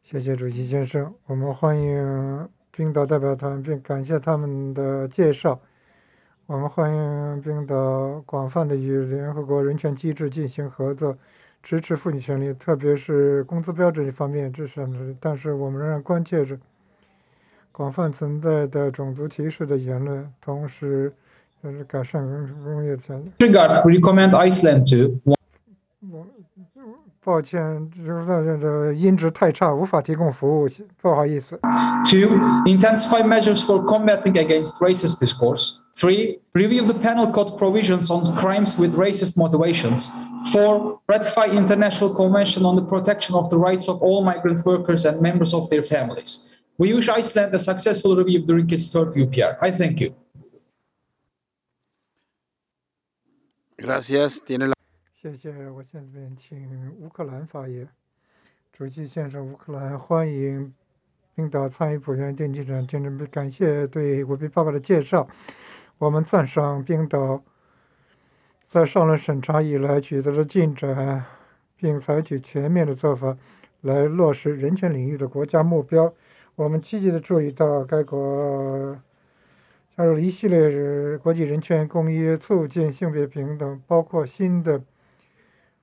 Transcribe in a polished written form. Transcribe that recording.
谢谢主席先生，我们欢迎冰岛代表团，并感谢他们的介绍。我们欢迎冰岛广泛的与联合国人权机制进行合作，支持妇女权利，特别是工资标准方面支持。但是我们仍然关切着广泛存在的种族歧视的言论，同时改善工业权利。 Regards, we recommend Iceland to 我抱歉，这音质太差，无法提供服务，不好意思。 two, intensify measures for combating against racist discourse. Three, review the penal code provisions on crimes with racist motivations. Four, ratify international convention on the protection of the rights of all migrant workers and members of their families. We wish Iceland a successful review during its third UPR. I thank you. Gracias. Tiene la 谢谢，我现在请乌克兰发言。主席先生，乌克兰欢迎冰岛参与普遍电气展竞争，感谢对我们报告的介绍。我们赞赏冰岛在上轮审查以来取得了进展，并采取全面的做法来落实人权领域的国家目标。我们积极地注意到该国加入了一系列国际人权公约，促进性别平等，包括新的